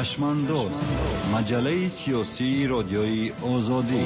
چشمانداز، مجله سیاسی رادیوی آزادی.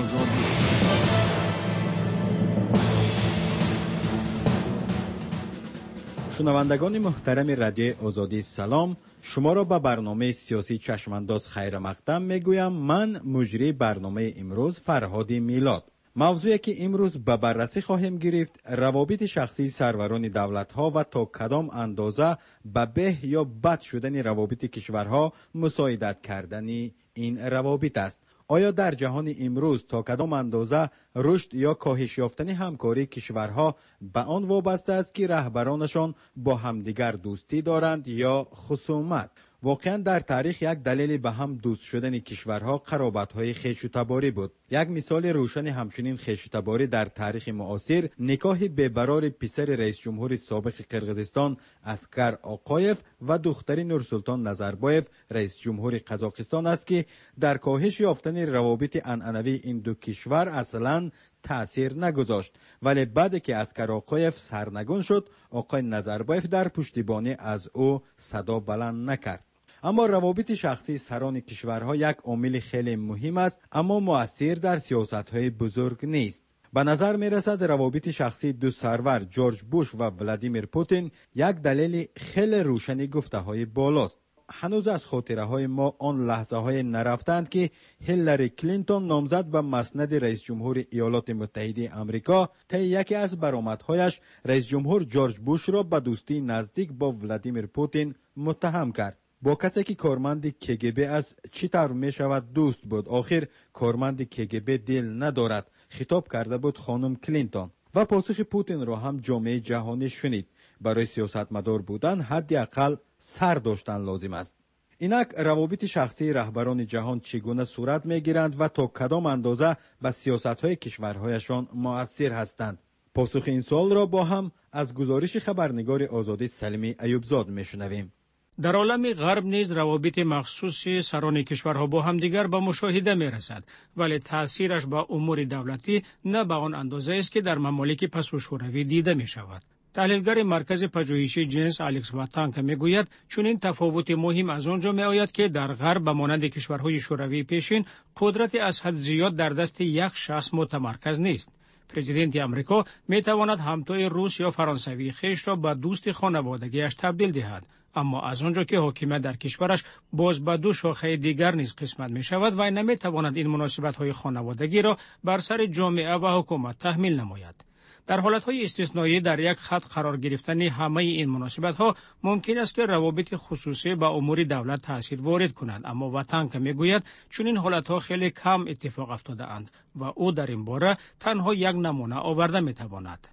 شنوندگان محترم رادیو آزادی سلام، شما را به برنامه سیاسی چشمانداز خیر مقدم میگویم. من مجری برنامه امروز فرهاد میلاد. موضوعی که امروز به بررسی خواهیم گرفت روابط شخصی سروران دولت‌ها و تا کدام اندازه به به یا بد شدن روابط کشورها مساعدت کردن این روابط است. آیا در جهان امروز تا کدام اندازه رشد یا کاهش یافتن همکاری کشورها به آن وابسته است که رهبرانشان با همدیگر دوستی دارند یا خصومت؟ واقعا در تاریخ یک دلیل به هم دوست شدن کشورها قرابت‌های خویشتباری بود. یک مثال روشن همچنین خویشتباری در تاریخ معاصر نکاح بی‌برار پسر رئیس جمهور سابق قرقیزستان اسکر آقایف و دختر نورسلطان نظربایف رئیس جمهور قزاقستان است که در کاهش یافتن روابط عنعنوی این دو کشور اصلاً تأثیر نگذاشت، ولی بعد که اسکر آقایف سرنگون شد آقای نظربایف در پشتیبانی از او صدا بلند نکرد. اما روابط شخصی سران کشورها یک عامل خیلی مهم است، اما مؤثر در سیاست‌های بزرگ نیست. به نظر می رسد روابط شخصی دو سرور جورج بوش و ولادیمیر پوتین یک دلیل خیلی روشن گفته‌های بالاست. هنوز از خاطره های ما آن لحظه های نرفتند که هیلاری کلینتون نامزد به مسند رئیس جمهور ایالات متحده آمریکا طی یکی از برآمدهایش رئیس جمهور جورج بوش را به دوستی نزدیک با ولادیمیر پوتین متهم کرد. با کسی که کارمند KGB از چی طور می شود دوست بود؟ آخر کارمند KGB دل ندارد، خطاب کرده بود خانم کلینتون. و پاسخ پوتین را هم جامعه جهانی شنید. برای سیاستمدار بودن حداقل سر داشتن لازم است. اینک روابط شخصی رهبران جهان چگونه صورت میگیرند و تا کدام اندازه به سیاست‌های کشورهایشان مؤثر هستند؟ پاسخ این سوال را با هم از گزارش خبرنگار آزادی سلیمی ایوبزاد میشنویم. در عالم غرب نیز روابط مخصوص سران کشورها با همدیگر به مشاهده می رسد، ولی تأثیرش با امور دولتی نه به آن اندازه است که در ممالک پسو شوروی دیده می شود. تحلیلگر مرکز پژوهشی جنس الکس واتانک میگوید چنین تفاوت مهم از آنجا می آید که در غرب به مانند کشورهای شوروی پیشین قدرت از حد زیاد در دست یک شخص متمرکز نیست. پرزیدنت آمریکا می تواند همتای روس یا فرانسوی خویش را به دوست خانوادگیش تبدیل دهد، اما از آنجا که حاکمیت در کشورش باز به دو شاخه دیگر نیز قسمت می شود و نمی تواند این مناسبت های خانوادگی را بر سر جامعه و حکومت تحمیل نماید. در حالتهای استثنایی در یک خط قرار گرفتن همه این مناسبت‌ها ممکن است که روابط خصوصی با امور دولت تأثیر وارد کنند، اما واتانک میگوید چون این حالت‌ها خیلی کم اتفاق افتاده اند و او در این باره تنها یک نمونه آورده می‌تواند.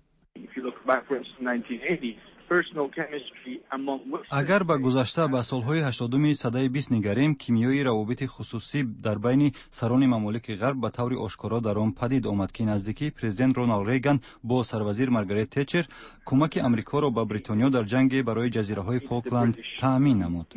اگر به گذشته به سالهای 80 سده 20 نگریم، کیمیای روابط خصوصی در بین سران ممالک غرب به طور آشکارا در آن پدید آمد که نزدیکی پرزیدنت رونالد ریگان با سروزیر مارگارت تچر کمک امریکا را به بریتانیا در جنگ برای جزیره‌های فالکلند تأمین نمود.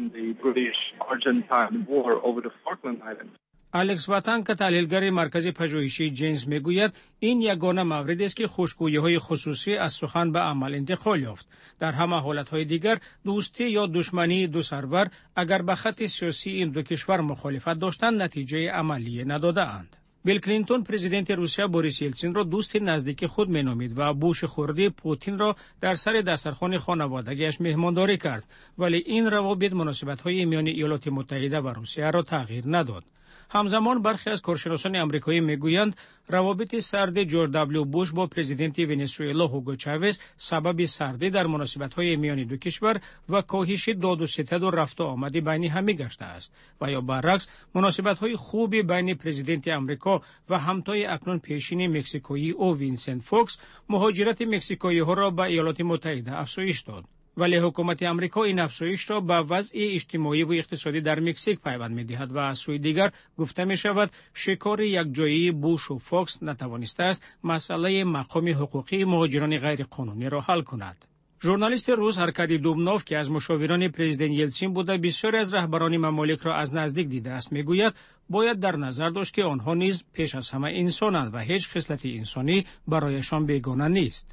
الکس واتانک تحلیلگر مرکز پژوهشی جنس میگوید این یگانه موردی است که خوشگویی‌های خصوصی از سخن به عمل انتقال یافت. در همه حالت‌های دیگر دوستی یا دشمنی دو سرور اگر به خط سیاسی این دو کشور مخالفت داشتند نتیجه عملی نداده‌اند. بیل کلینتون پرزیدنت روسیه بوریس یلتسین را دوست نزدیک خود مینامید و بوش خردی پوتین را در سر دسترخوان خانوادگیش مهمانداری کرد، ولی این روابط مناسبت‌های میان ایالات متحده و روسیه را تغییر نداد. همزمان برخی از کارشناسان آمریکایی میگویند روابط سرد جورج دبلیو بوش با پرزیدنت ونزوئلا هوگو چاوز سبب سردی در مناسبت‌های میان دو کشور و کاهش داد و ستد و رفت و آمد بین همه گشته است و یا برعکس مناسبت‌های خوبی بین پرزیدنت آمریکا و همتای اکنون پیشین مکزیکویی او وینسنت فوکس مهاجرت مکزیکویی‌ها را به ایالات متحده افزایش داد. ولی حکومت آمریکا این افزایش را به وضع اجتماعی و اقتصادی در مکزیک پیوند می‌دهد و از سوی دیگر گفته می‌شود شکار یکجایی بوش و فوکس نتوانسته است مسئله مقام حقوقی مهاجران غیرقانونی را حل کند. ژورنالیست روس ارکادی دوبنوف که از مشاوران پرزیدنت یلتسین بوده بسیاری از رهبران ممالک را از نزدیک دیده است میگوید باید در نظر داشت که آنها نیز پیش از همه انسانند و هیچ خصلت انسانی برایشان بیگانه نیست.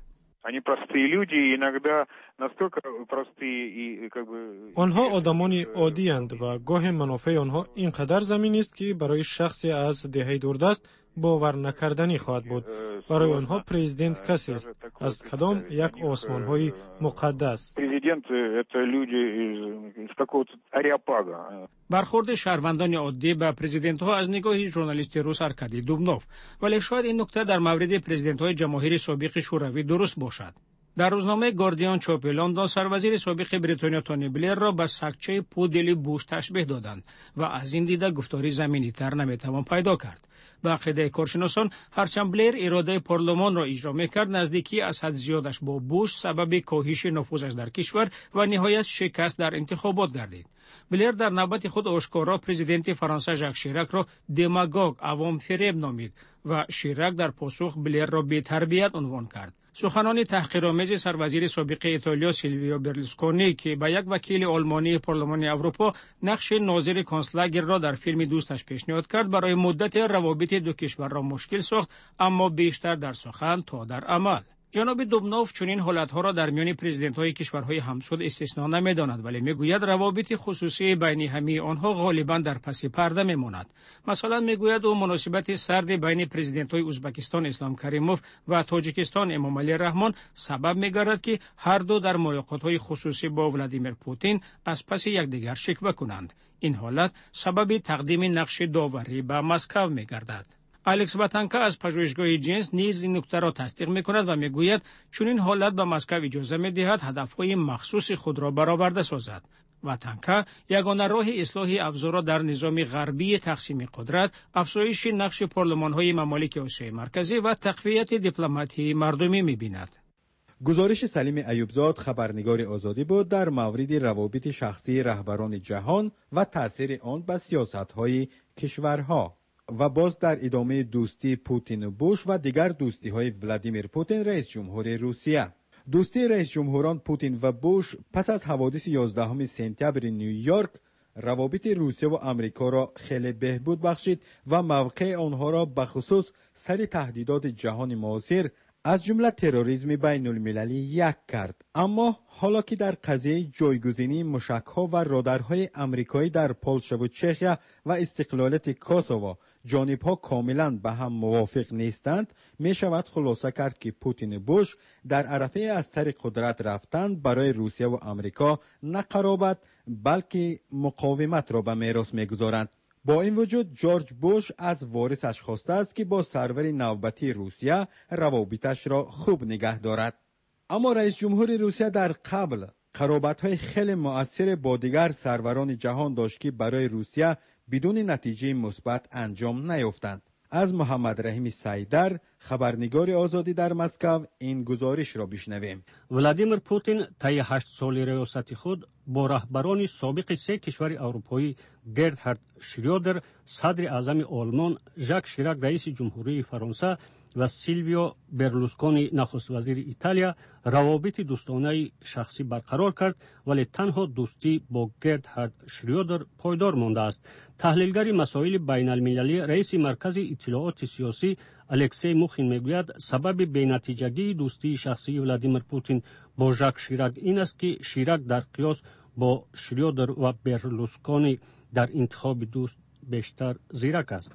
Они простые люди, иногда настолько простые и как бы آنها آدمانی عادی اند و گاه منافع آنها اینقدر زمین است که برای شخصی از دهه دوردست باور نکردنی خواهد بود. برای آنها پرزیدنت کسی است از کدام یک آسمان های مقدس. Президент это люди из какого-то ареопага. برخورد شهروندان عادی به پرزیدنت ها از نگاه ژورنالیست روس ارکادی دوبنوف، ولی شاید این نکته در مورد پرزیدنت های جماهیر سابق شوروی درست باشد. در روزنامه گاردیان چاپ لندن سروزیر سابق بریتانیا تونی بلیر را به سگچه پودلی بوش تشبیه دادند و از این دیده گفتاری زمینی تر نمیتوان پیدا کرد. به عقیده کارشناسان هرچند بلیر اراده پارلمان را اجرا میکرد، نزدیکی از حد زیادش با بوش سبب کاهش نفوذش در کشور و نهایت شکست در انتخابات گردید. بلیر در نوبت خود آشکارا پرزیدنت فرانسه ژاک شیراک را دماگوگ، عوام فریب نامید و شیراک در پاسخ بلیر را بی تربیت عنوان کرد. سخنان تحقیرآمیز سروزیر سابق ایتالیا سیلویو برلوسکونی که به یک وکیل آلمانی پارلمان اروپا نقش ناظر کانسلگر را در فیلم دوستش پیشنهاد کرد، برای مدت روابط دو کشور را مشکل ساخت، اما بیشتر در سخن تا در عمل. جناب دوبنوف چنین حالتها را در میان پرزیدنت‌های کشورهای همسود استثنا نمی‌داند، ولی میگوید روابط خصوصی بین همه آنها غالباً در پس پرده میماند. مثلا میگوید او مناسبت سرد بین پرزیدنت‌های ازبکستان اسلام کریموف و تاجیکستان امامعلی رحمان سبب می‌گردد که هر دو در ملاقات‌های خصوصی با ولادیمیر پوتین از پس یکدیگر شکوه کنند. این حالت سبب تقدیم نقش داوری به مسکو می‌گردد. الکس واتانکا از پژوهشگاه جنس نیز این نکته را تصدیق می‌کند و می‌گوید چون این حالت به مسکو اجازه می‌دهد هدف‌های مخصوص خود را برآورده سازد. واتانکا یگانه راه اصلاح ابزار را در نظام غربی تقسیم قدرت، افزایش نقش پارلمان‌های ممالک آسیای مرکزی و تقویت دیپلماسی مردمی می‌بیند. گزارش سلیم ایوبزاد خبرنگار آزادی بود در مورد روابط شخصی رهبران جهان و تأثیر آن به سیاست‌های کشورها. و باز در ادامه دوستی پوتین و بوش و دیگر دوستی های ولادیمیر پوتین رئیس جمهور روسیه. دوستی رئیس جمهوران پوتین و بوش پس از حوادث 11 سپتامبر نیویورک روابط روسیه و آمریکا را خیلی بهبود بخشید و موقع آنها را به خصوص سر تهدیدات جهان معاصر از جمله تروریسم بین المللی یک کرد. اما حالا که در قضیه جایگزینی موشک‌ها و رادارهای آمریکایی در پولشا و چخیا و استقلالیت کوسوو جانب‌ها کاملا به هم موافق نیستند، می شود خلاصه کرد که پوتین و بوش در عرصه از سر قدرت رفتن برای روسیه و آمریکا نه قرابت بلکه مقاومت را به میراث می‌گذارند. با این وجود جورج بوش از وارثش خواسته است که با سرور نوبتی روسیه روابطش را خوب نگه دارد. اما رئیس جمهور روسیه در قبل قرابت‌های خیلی مؤثر با دیگر سروران جهان داشت که برای روسیه بدون نتیجه مثبت انجام نیافتند. از محمد رحیم سیدر خبرنگار آزادی در مسکو این گزارش را بشنویم. ولادیمیر پوتین طی 8 سال ریاست خود با رهبران سابق 3 کشور اروپایی گرهارد شریودر صدر اعظم آلمان، ژاک شیراک رئیس جمهوری فرانسه و سیلویو برلوسکونی نخست وزیر ایتالیا روابط دوستانه شخصی برقرار کرد، ولی تنها دوستی با گرهارد شریودر پایدار مانده است. تحلیلگر مسائل بین المللی رئیس مرکز اطلاعات سیاسی الکسی موخین میگوید سبب بی‌نتیجگی دوستی شخصی ولادیمیر پوتین با ژاک شیراک این است که شیراک در قیاس با شریودر و برلوسکونی در انتخاب دوست بیشتر زیرک است.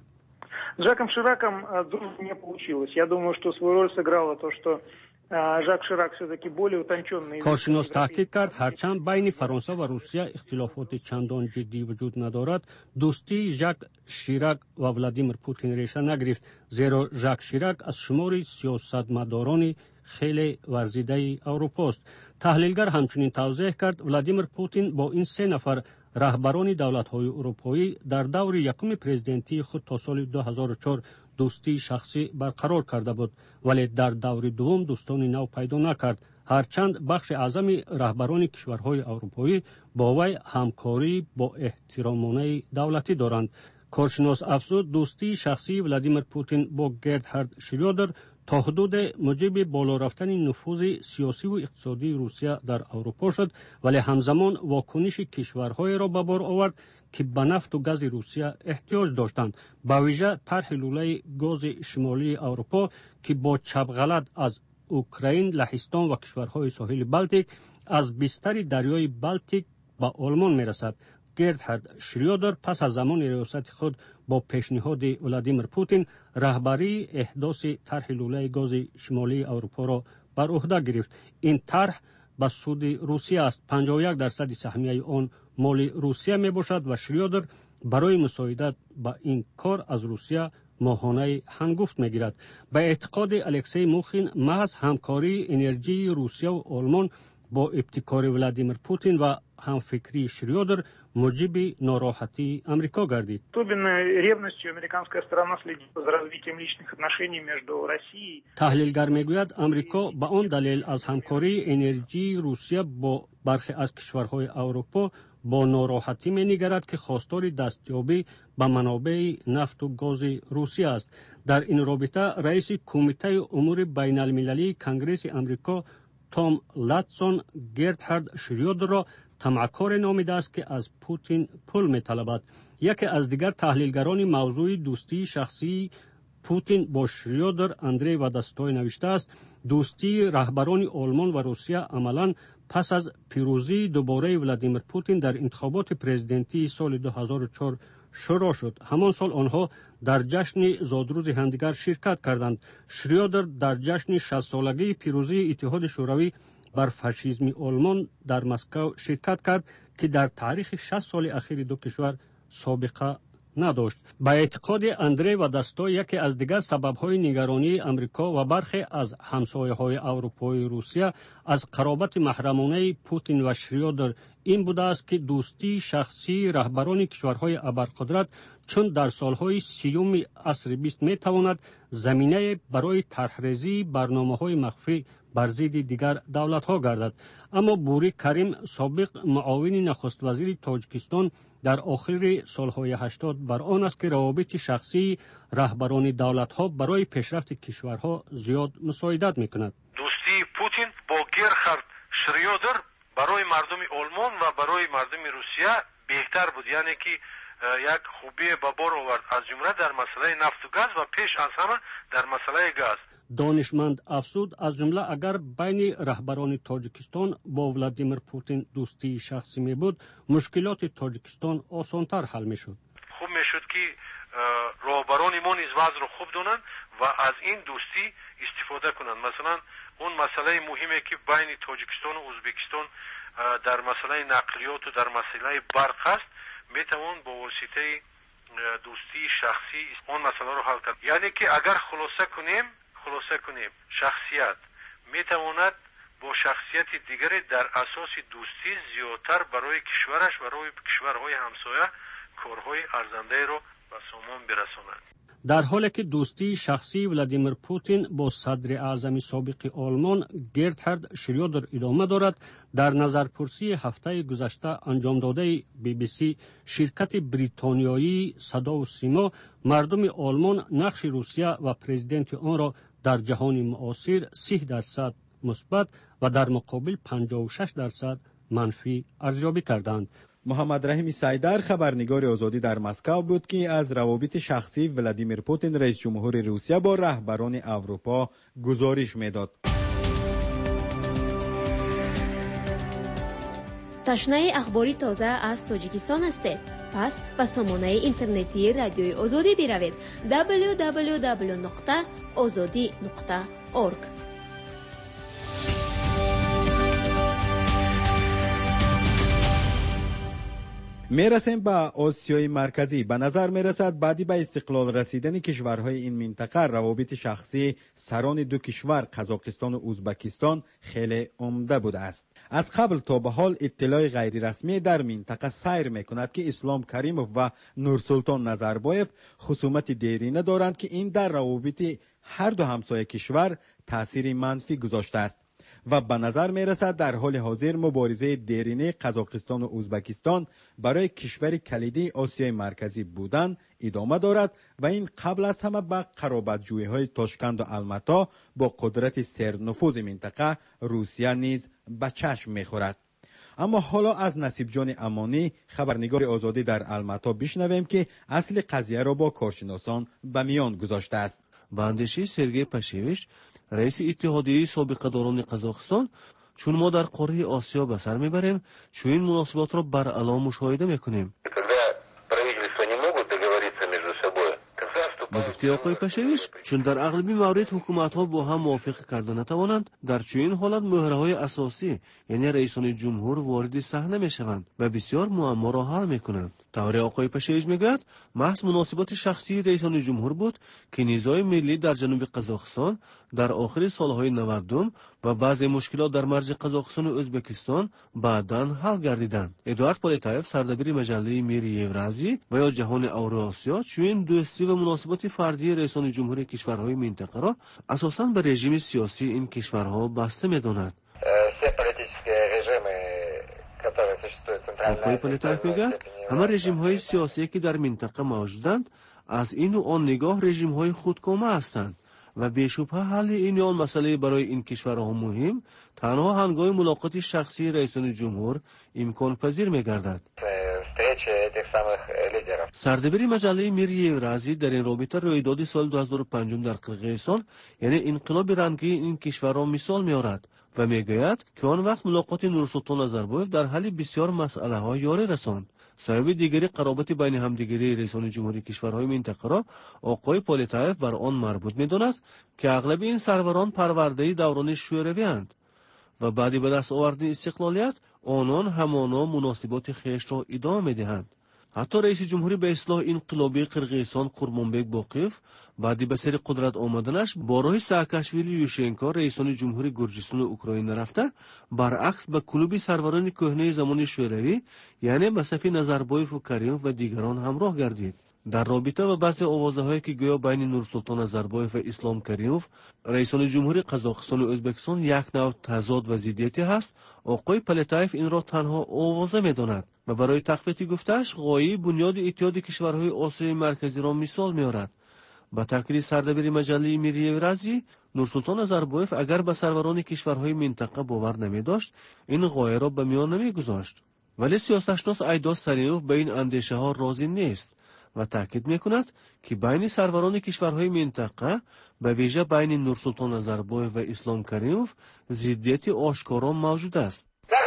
С Жаком Шираком дружбы не получилось. Я думаю, что свою роль сыграло то, что Жак Ширак все-таки более утонченный. کارشناس تحقیق کرد هرچند بین فرانسه و روسیه اختلافات چندان جدی وجود ندارد، دوستی ژاک شیراک و ولادیمیر پوتین ریشه نگرفت، زیرا ژاک شیراک از شمار سیاستمداران خیلی ورزیده اروپا است. تحلیلگر همچنین توضیح کرد ولادیمیر پوتین با این 3 نفر رهبران دولت‌های اروپایی در دور یکم پرزیدنتی خود تا سال 2004 دوستی شخصی برقرار کرده بود، ولی در دور دوم دوستان نو پیدا نکرد، هرچند بخش اعظم رهبران کشورهای اروپایی با وی همکاری با احترامانه دولتی دارند. کارشناس افزود دوستی شخصی ولادیمیر پوتین با گرهارد شریودر تا حدود موجب بالا رفتن نفوذ سیاسی و اقتصادی روسیه در اروپا شد، ولی همزمان واکنش کشورهای را به بار آورد که به نفت و گاز روسیه احتیاج داشتند، به ویژه طرح لوله گاز شمالی اروپا که با چپ غلط از اوکراین، لهستان و کشورهای ساحل بالتیک از بستر دریای بالتیک به آلمان میرسد. گردهارد شریودر پس از زمان ریاست خود با پیشنهاد ولادیمیر پوتین رهبری احداث طرح لوله گاز شمالی اروپا را بر عهده گرفت. این طرح به سود روسیه است. 51% سهمیه آن مال روسیه می باشد و شریودر برای مساعدت به این کار از روسیه ماهانه هنگفت میگیرد. به اعتقاد الکسی موخین، محض همکاری انرژی روسیه و آلمان با ابتکار ولادیمیر پوتین و همفکری شریودر موجب ناراحتی امریکا گردید. تحلیلگر میگوید امریکا به آن دلیل از همکاری انرژی روسیه با برخی از کشورهای اروپا با ناراحتی می‌نگرد که خواستار دستیابی به منابع نفت و گاز روسیه است. در این رابطه رئیس کمیته امور بین المللی کنگره امریکا توم لاتسون گردهارد شریودر را طمعکار نامیده است که از پوتین پول می‌طلبد. یکی از دیگر تحلیلگران موضوع دوستی شخصی پوتین با شریودر، اندری وداستوی نوشته است دوستی رهبران آلمان و روسیه عملاً پس از پیروزی دوباره ولادیمیر پوتین در انتخابات پرزیدنتی سال 2004 شروع شد. همان سال آنها در جشن زادروز همدیگر شرکت کردند. شریودر در جشن 60 سالگی پیروزی اتحاد شوروی بر فاشیسم آلمان در مسکو شرکت کرد که در تاریخ 60 سال اخیر دو کشور سابقه نداشت. با اعتقاد اندری وداستوی یکی از دیگر سبب‌های نگرانی امریکا و برخی از همسایه‌های اروپایی روسیه از قرابت محرمانه پوتین و شریودر این بوده است که دوستی شخصی رهبران کشورهای ابرقدرت چون در سالهای 30 عصر 20 میتواند زمینه برای طرحریزی برنامه‌های مخفی بر ضد دیگر دولت‌ها گردد. اما بوری کریم، سابق معاون نخست وزیر تاجیکستان، در آخر سالهای 80 بر آن است که روابط شخصی رهبران دولت‌ها برای پیشرفت کشورها زیاد مساعدت می‌کند. دوستی پوتین با گردهارد شریودر برای مردم آلمان و برای مردم روسیه بهتر بود، یعنی که یک خوبی به بار آورد، از جمله در مسئله نفت و گاز و پیش از همه در مسئله گاز. دانشمند افزود از جمله اگر بین رهبران تاجیکستان با ولادیمیر پوتین دوستی شخصی می بود مشکلات تاجیکستان آسانتر حل می شد. خوب می شد که رهبران ما نیز وضع را خوب دونند و از این دوستی استفاده کنند. مثلا اون مسئله مهمی که بین تاجیکستان و ازبکستان در مسئله نقلیات و در مسئله برق است می توان با واسطه دوستی شخصی اون مسئله رو حل کرد. یعنی که اگر خلاصه کنیم شخصیت می تواند با شخصیت دیگری در اساس دوستی زیادتر برای کشورش و برای کشورهای همسایه کارهای ارزنده را به سامان برساند. در حالی که دوستی شخصی ولادیمیر پوتین با صدر اعظم سابق آلمان گردهارد شریودر ادامه دارد، در نظرپرسی هفته گذشته انجام داده BBC شرکت بریتانیایی صدا و سیما مردم آلمان نقش روسیه و پرزیدنت آن را در جهان معاصر 30% مثبت و در مقابل 56% منفی ارزیابی کردند. محمد رحیم سیدر، خبرنگار آزادی در مسکو بود که از روابط شخصی ولادیمیر پوتین رئیس جمهور روسیه با رهبران اروپا گزارش میداد. تشنه اخباری تازه از تاجیکستان هستید؟ پس به سامانه اینترنتی رادیوی آزادی بروید www.azadi.org. میرسیم به آسیای مرکزی. به نظر میرسد بعدی به استقلال رسیدن کشورهای این منطقه روابط شخصی سران دو کشور قزاقستان و ازبکستان خیلی عمده بوده است. از قبل تا به حال اطلاع غیر رسمی در منطقه سیر میکند که اسلام کریموف و نورسلطان نظربایف خصومت دیرینه دارند که این در روابط هر دو همسایه کشور تاثیر منفی گذاشته است و به نظر می رسد در حال حاضر مبارزه دیرینه قزاقستان و ازبکستان برای کشور کلیدی آسیای مرکزی بودن ادامه دارد و این قبل از همه به قرابت‌جویی های تاشکند و الماتا با قدرت سرنفوذ منطقه روسیه نیز به چشم می خورد. اما حالا از نصیب جان امانی، خبرنگار آزادی در الماتا، بشنویم که اصل قضیه را با کارشناسان به میان گذاشته است. به اندیشه سرگئی پاشیویچ، رئیس اتحادیه سابقه‌داران قزاقستان، چون ما در قاره آسیا به سر میبریم، چون این مناسبات را بر علا مشاهده میکنیم. با گفته آقای پشویش، چون در اغلبی موارد حکومت‌ها با هم موافقه کرده نتوانند، در چنین حالت مهره‌های اساسی یعنی رئیسان جمهور وارد صحنه میشوند و بسیار معما را حل میکنند. تئوری آقای پشویش میگوید محض مناسبات شخصی رئیسان جمهور بود که نزاع ملی در جنوب قزاقستان در آخر سالهای 90 و بعضی مشکلات در مرز قزاقستان و ازبکستان بعداً حل گردیدند. ادوارد پولتایف، سردبیر مجله میری اورازی و یا جهان اوراسیا، چون دوستی و مناسبات فردی رئیسان جمهور کشورهای منطقه را اساساً به رژیم سیاسی این کشورها بسته می‌داند. آقای پولتایف میگوید همه رژیم‌های سیاسی که در منطقه موجودند از این و آن نگاه رژیم‌های خودکامه هستند و بیشبه حل این آن مسئله برای این کشورها مهم تنها هنگام ملاقات شخصی رئیسان جمهور امکان پذیر می‌گردد. سردبیر مجله میری اورازی در این رابطه رویداد سال 2005 در قرقیزستان یعنی انقلاب رنگی این کشور را مثال می‌آورد و میگوید که آن وقت ملاقات نورسلطان نظربایف در حل بسیار مسئله‌ها یاری رساند. سبب دیگری قرابت بین همدیگری رئیسان جمهوری کشورهای منطقه را آقای پولتایف بر آن مربوط می‌داند که اغلب این سروران پرورده دوران شوروی اند و بعد به دست آوردن استقلالیت آنان همانا مناسبات خویش را ادامه می‌دهند. حتی رئیس جمهوری به اصلاح انقلابی قرقیزستان قوربانبک باقیف بعدی به سر قدرت آمدنش با راه ساکاشویلی یوشنکو رئیسان جمهوری گرجستان و اوکراین رفته، برعکس به کلوب سروران کهنه زمان شوروی یعنی به صف نظربایف و کریموف و دیگران همراه گردید. در رابطه با بعضی آوازه‌هایی که گویا بین نورسلطان نظربایف و اسلام کریموف رئیسان جمهوری قزاقستان و ازبکستان یک نوع تضاد و ضدیتی هست، آقای پولتایف این را تنها آوازه می‌داند و برای تقویت گفته‌اش غایه بنیاد اتحاد کشورهای آسیای مرکزی را مثال می‌آورد. با تاکید سردبیر مجله میری اورازی، نورسلطان نظربایف اگر به سروران کشورهای منطقه باور نمی‌داشت، این غایه را به میان نمی‌گذاشت. ولی سیاستشناس ایداس سرینوف به این اندیشه‌ها راضی نیست و تاکید می‌کند که بین سروران کشورهای منطقه به ویژه بین نورسلطان نظربایف و اسلام کریموف ضدیت آشکارا موجود است.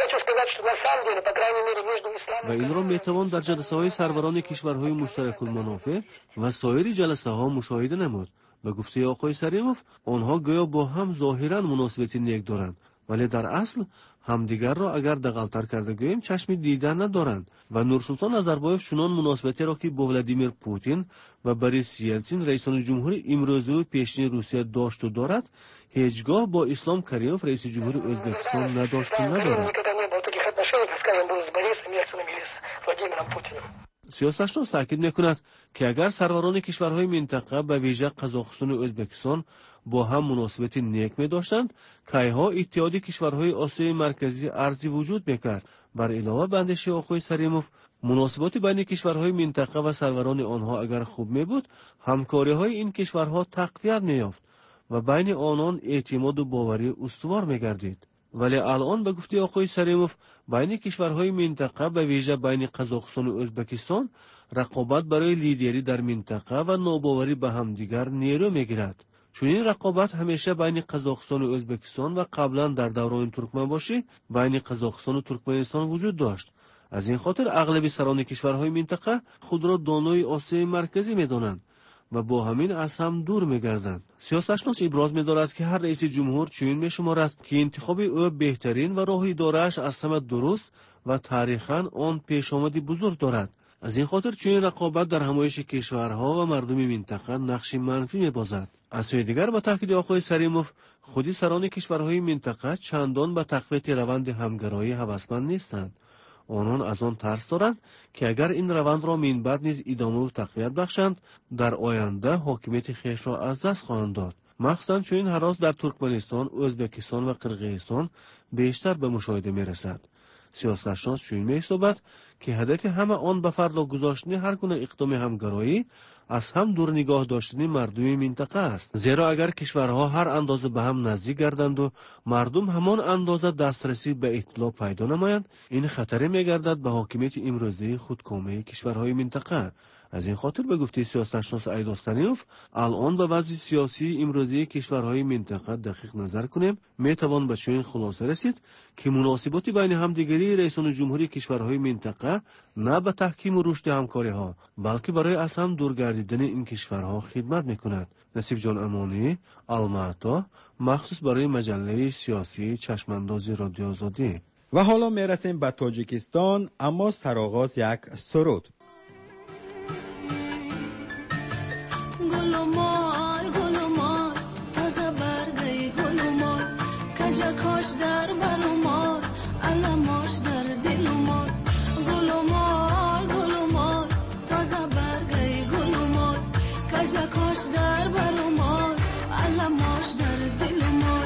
و این را میتوان در جلسه های سروران کشورهای مشترک المنافع و سایر جلسه ها مشاهده نمود. به گفته آقای سریموف آنها گویا با هم ظاهرا مناسبت نیک دارند ولی در اصل همدیگر را اگر دغل‌تر کرده گوییم چشم دیدن ندارند و نورسلطان نظربایف چنان مناسبتی را که با ولادیمیر پوتین و بوریس یلتسین رئیسان جمهوری امروزی و پیشین روسیه داشت و دارد هیچگاه با اسلام کریموف رئیس جمهوری ازبکستان نداشت و ندارد. سیاستشناس تاکید میکند که اگر سروران کشورهای منطقه به ویژه قزاقستان و ازبکستان با هم مناسبت نیک می داشتند کایها اتحاد کشورهای آسیای مرکزی ارزی وجود میکرد. بر علاوه به اندیشه آقای سریموف مناسبات بین کشورهای منطقه و سروران آنها اگر خوب می بود همکاری های این کشورها تقویت می‌یافت و بین آنان اعتماد و باوری استوار می‌گردید. ولی الان به گفته آقای سریموف بین کشورهای منطقه به ویژه بین قزاقستان و ازبکستان رقابت برای لیدری در منطقه و ناباوری به همدیگر نیرو میگیرد. چون این رقابت همیشه بین قزاقستان و ازبکستان و قبلا در دوران ترکمنباشی بین قزاقستان و ترکمنستان وجود داشت. از این خاطر اغلب سران کشورهای منطقه خود را دانای آسیای مرکزی می‌دانند و با همین از هم دور می‌گردند. سیاستشناس ابراز می‌دارد که هر رئیس جمهور چنین می‌شمارد که انتخاب او بهترین و راه اداره‌اش از همه درست و تاریخاً آن پیشامدی بزرگ دارد. از این خاطر چنین رقابت در همایش کشورها و مردم منطقه نقش منفی می‌بازد. از سوی دیگر با تاکید آقای سریموف خودی سران کشورهای منطقه چندان به تقویت روند همگرایی هوسمند نیستند. آنان از آن ترس دارند که اگر این روند را من بعد نیز ادامه و تقویت بخشند در آینده حاکمیت خویش را از دست خواهند داد. مخصوصاً چون این هراس در ترکمنستان، ازبکستان و قرقیزستان بیشتر به مشاهده می‌رسد. سیاستشناس چنین می‌حسابد که هدف همه آن به فردا گذاشتن هر گونه اقدام همگرایی از هم دور نگاه داشتن مردم منطقه است. زیرا اگر کشورها هر اندازه به هم نزدیک گردند و مردم همان اندازه دسترسی به اطلاع پیدا نمایند، این خطری میگردد به حاکمیت امروزی خودکامه کشورهای منطقه. از این خاطر به گفته سیاستشناس ایداستانیوف، الان به وضع سیاسی امروزی کشورهای منطقه دقیق نظر کنیم، میتوان به چنین خلاصه رسید که مناسبات بین همدیگری رئیسان جمهوری کشورهای منطقه نه به تحکیم و رشد همکاری ها، بلکه برای از هم دور گردیدن این کشورها خدمت میکند. نصیب جان امانی، الماتا، مخصوص برای مجله سیاسی چشمانداز رادیو آزادی. و حالا میرسیم به تاجیکستان، اما سرآغاز یک سرود. گلومار گلومار تازه برگی گلومار کجا کاش در برامار علماش در دلومار گلومار گلومار تازه برگی گلومار کجا کاش در برامار علماش در دلومار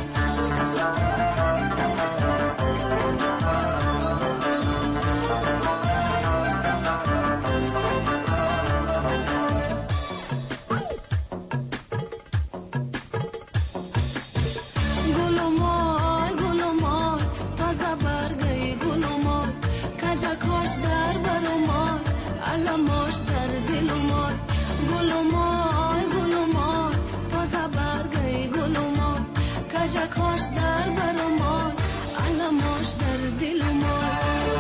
علماش در دلومار گلومار گلومار تازه برگی گلومار کجا کاش در برامار علماش در دلومار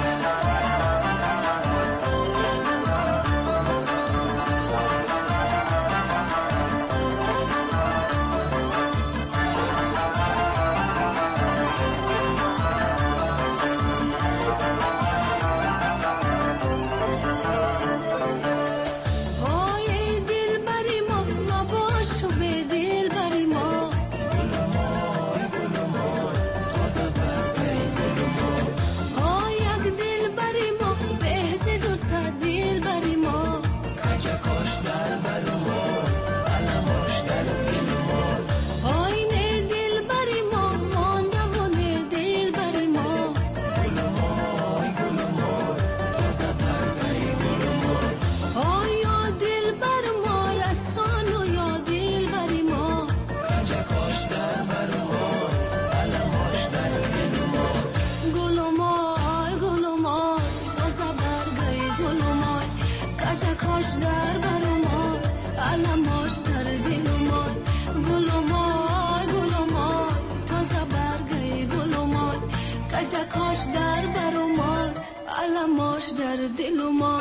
کاش در برامار علماش در دلومار.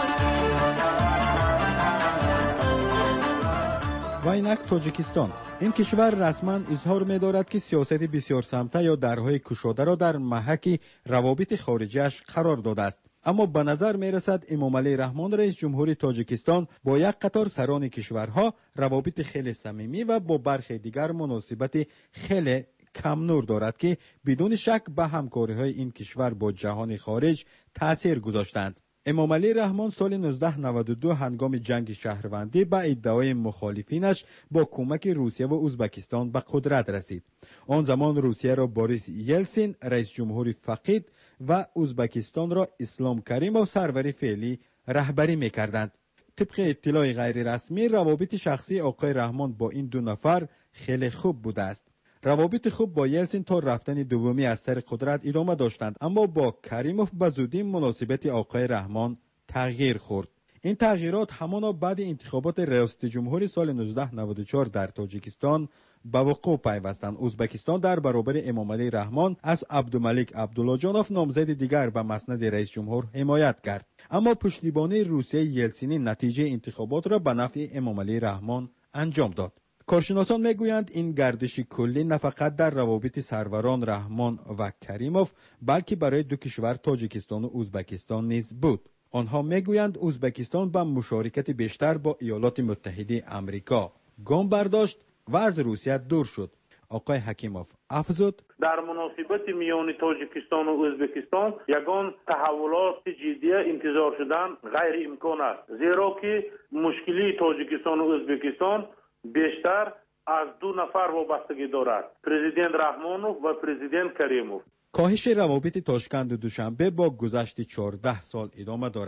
و اینک تاجیکستان. این کشور رسما اظهار می‌دارد که سیاست بسیار سمته یا درهای گشوده را در محک روابط خارجیش قرار داده است. اما به نظر می‌رسد امامعلی رحمان رئیس جمهوری تاجیکستان با یک قطار سران کشورها روابط خیلی صمیمی و با برخی دیگر مناسبت خیلی کم نور دارد که بدون شک به همکاری‌های این کشور با جهان خارج تأثیر گذاشتند. امامعلی رحمان سال 1992 هنگام جنگ شهروندی به ادعای مخالفینش با کمک روسیه و ازبکستان به قدرت رسید. آن زمان روسیه را بوریس یلسین رئیس جمهوری فقید و ازبکستان را اسلام کریموف سرور فعلی رهبری می‌کردند. طبق اطلاع غیر رسمی روابط شخصی آقای رحمان با این دو نفر خیلی خوب بوده است. روابط خوب با یلسین تا رفتن دومی از سر قدرت ادامه داشتند، اما با کریموف به زودی مناسبت آقای رحمان تغییر خورد. این تغییرات همانا بعد انتخابات ریاست جمهوری سال 1994 در تاجیکستان به وقوع پیوستند. ازبکستان در برابر امامعلی رحمان از عبدالملک عبداللهجانوف نامزد دیگر به مسند رئیس جمهور حمایت کرد، اما پشتیبانی روسیه یلسینی نتیجه انتخابات را به نفع امامعلی رحمان انجام داد. کارشناسان میگویند این گردش کلی نه فقط در روابط سروران رحمان و کریموف بلکه برای دو کشور تاجیکستان و ازبکستان نیز بود. آنها میگویند ازبکستان با مشارکت بیشتر با ایالات متحده آمریکا گام برداشت و از روسیه دور شد. آقای حکیموف افزود: در مناسبت میان تاجیکستان و ازبکستان یگان تحولات جدی انتظار شدن غیر امکان است، زیرا که مشکلی تاجیکستان و ازبکستان بیشتر از دو نفر وابستگی دارد: پرزیدنت رحمانوف و پرزیدنت کریموف. کاهش روابط تاشکند و دوشنبه با گذشت 14 سال ادامه دارد.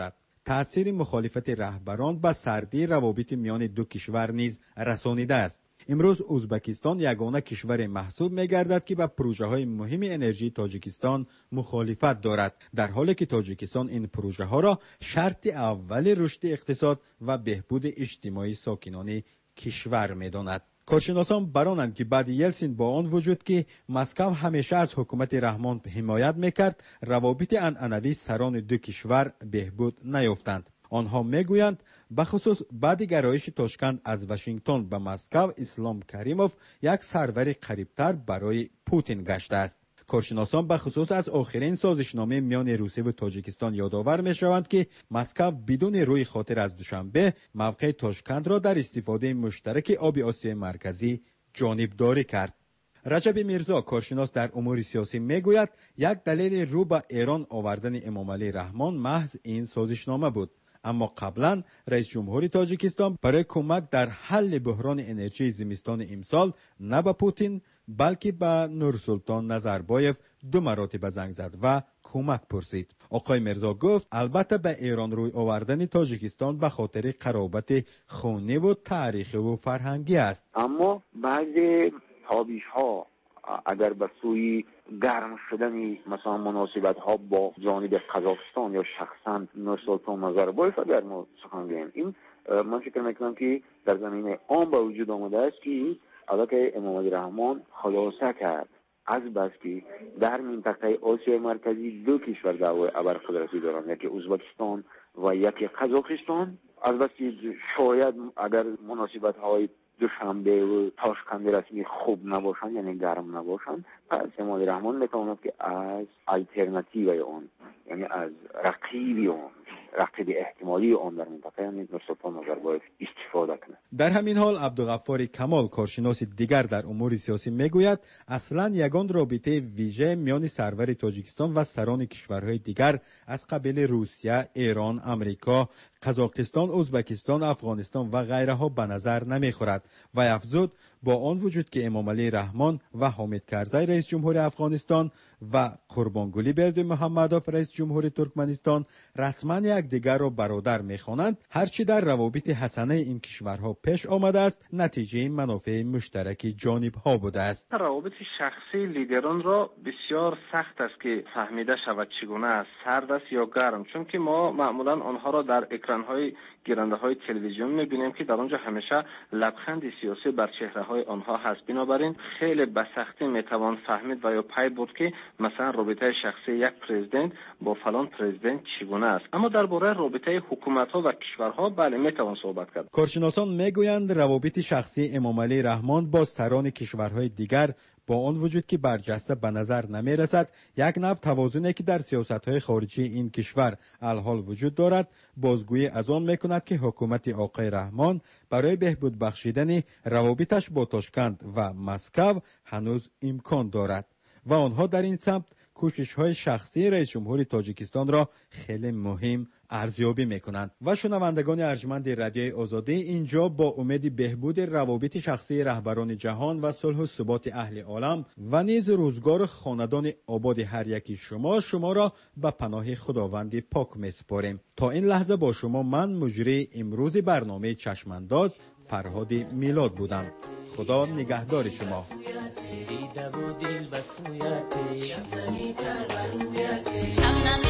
تأثیر مخالفت رهبران به سردی روابط میان دو کشور نیز رسانیده است. امروز ازبکستان یگانه کشور محسوب می‌گردد که به پروژه‌های مهم انرژی تاجیکستان مخالفت دارد، در حالی که تاجیکستان این پروژه‌ها را شرط اول رشد اقتصاد و بهبود اجتماعی ساکنان کشور می‌داند. کارشناسان برانند که بعد یلسین با آن وجود که مسکو همیشه از حکومت رحمان حمایت می‌کرد، روابط عنعنوی سران دو کشور بهبود نیافتند. آنها میگویند به خصوص بعد گرایش تاشکند از واشنگتن به مسکو، اسلام کریموف یک سرور قریبتر برای پوتین گشته است. کارشناسان به خصوص از آخرین سازشنامه میان روسیه و تاجیکستان یادآور میشوند که مسکو بدون روی خاطر از دوشنبه موقع تاشکند را در استفاده مشترک آب آسیای مرکزی جانبداری کرد. رجب میرزا، کارشناس در امور سیاسی، میگوید یک دلیل رو به ایران آوردن امامعلی رحمان محض این سازشنامه بود. اما قبلا رئیس جمهور تاجیکستان برای کمک در حل بحران انرژی زمستان امسال نه به پوتین بلکه به نورسلطان نظربایف 2 مراتب زنگ زد و کمک پرسید. آقای میرزا گفت البته به ایران روی آوردن تاجیکستان به خاطر قرابت خونی و تاریخی و فرهنگی است. اما بعضی تابیش ها اگر به سوی گرم شدن مثلا مناسبت ها با جانب قزاقستان یا شخصا نورسلطان نظربایف اگر ما سخن بگیم، این من فکر میکنم که در زمینه عام به وجود آمده است که علاقه امامعلی رحمان خلاصه کرد از بس که در منطقه آسیای مرکزی 2 کشور دعوی ابرقدرتی دارند، یکی ازبکستان و یکی قزاقستان. از بس که شاید اگر مناسبت های دوشنبه و تاشکند رسمی خوب نباشند، یعنی گرم نباشند، پس امامعلی رحمان میتواند که از آلترناتیوی اون، یعنی از رقیب احتمالی اون در منطقه، یعنی نورسلطان نظربایف استفاده کنه. در همین حال عبدالغفار کمال، کارشناس دیگر در امور سیاسی، میگوید اصلا یگان رابطه ویژه میان سرور تاجیکستان و سران کشورهای دیگر از قبیل روسیه، ایران، امریکا، قزاقستان، ازبکستان، افغانستان و غیرها به نظر نمیخورد و افزود با آن وجود که امامعلی رحمان و حامد کرزی رئیس جمهور افغانستان و قربانگلی بردمحمدوف رئیس جمهور ترکمنستان رسما یکدیگر را برادر میخوانند، هرچی در روابط حسنه این کشورها پیش آمده است نتیجه منافع مشترک جانبها بوده است. روابط شخصی لیدران را بسیار سخت است که فهمیده شود چگونه است، سرد است یا گرم، چون که ما معمولا آنها را در اکران‌های گیرنده‌های تلویزیون می‌بینیم که در آنجا همیشه لبخند سیاسی بر چهره‌های آنها هست. بنابراین خیلی به سختی میتوان فهمید و یا پی برد که مثلا رابطه شخصی یک پرزیدنت با فلان پرزیدنت چگونه است. اما درباره رابطه حکومت‌ها و کشورها بله میتوان صحبت کرد. کارشناسان میگویند روابط شخصی امامعلی رحمان با سران کشورهای دیگر با آن وجود که برجسته به نظر نمی رسد، یک نوع توازنی که در سیاست‌های خارجی این کشور الحال وجود دارد بازگویی از آن میکند که حکومت آقای رحمان برای بهبود بخشیدن روابطش با تاشکند و مسکو هنوز امکان دارد و آنها در این سمت کوشش‌های شخصی رئیس جمهور تاجیکستان را خیلی مهم ارزیابی میکنند. و شنوندگان ارجمند رادیوی آزادی، اینجا با امید بهبود روابط شخصی رهبران جهان و صلح و ثبات اهل عالم و نیز روزگار خاندان آباد هر یکی شما را به پناه خداوند پاک میسپاریم. تا این لحظه با شما من مجری امروز برنامه چشمانداز فرهاد میلاد بودم. خدا نگهدار شما.